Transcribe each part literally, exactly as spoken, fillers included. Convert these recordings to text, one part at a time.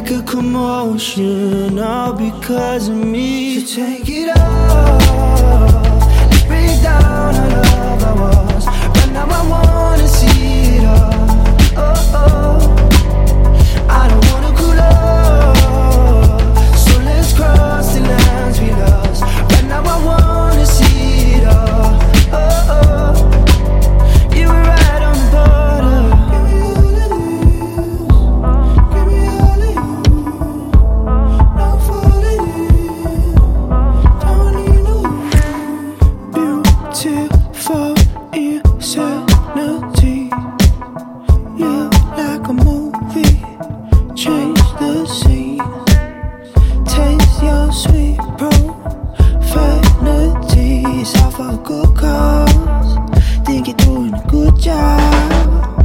like a commotion, all because of me. So take it off, let's break down how love I was. Right now I wanna see it all. Oh, oh. I don't wanna cool off, so let's cross the lines we lost. Right now I wanna see it all. Oh, oh. You were right on the border. Give me all of you, give me all of you. Not falling in, don't need no beautiful insanity. Yeah, like a movie, change the scene. Taste your sweet profanity. It's all for a good cause. Think you're doing a good job.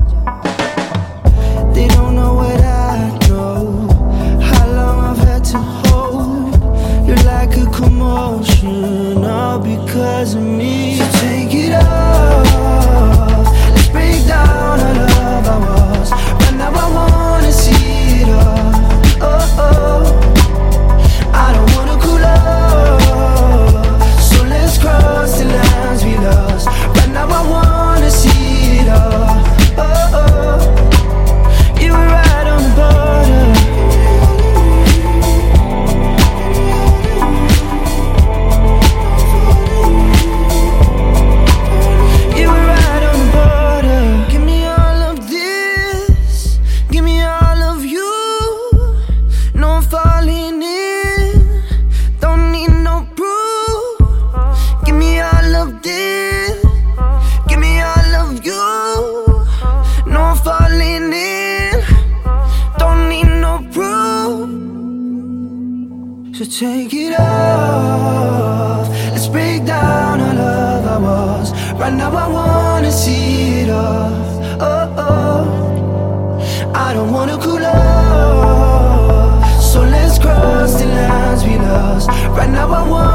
They don't know what I know, how long I've had to hold. You're like a commotion, all because of me. So take it off, let's break down how love I was. Right now I wanna see it all. Oh, oh. I don't wanna cool off, so let's cross the lines we lost. Right now I wanna see it all. Oh, oh. You were right on the border. You were right on the border. Give me all of this, give me all of you. No, I'm falling in, don't need no proof. Give me all of this, give me all of you. No, I'm falling in, don't need no proof. So take it off, let's break down how love I was. Right now I wanna see it all. Oh, oh. I don't wanna cool off, so let's cross the lines we lost. Right now I want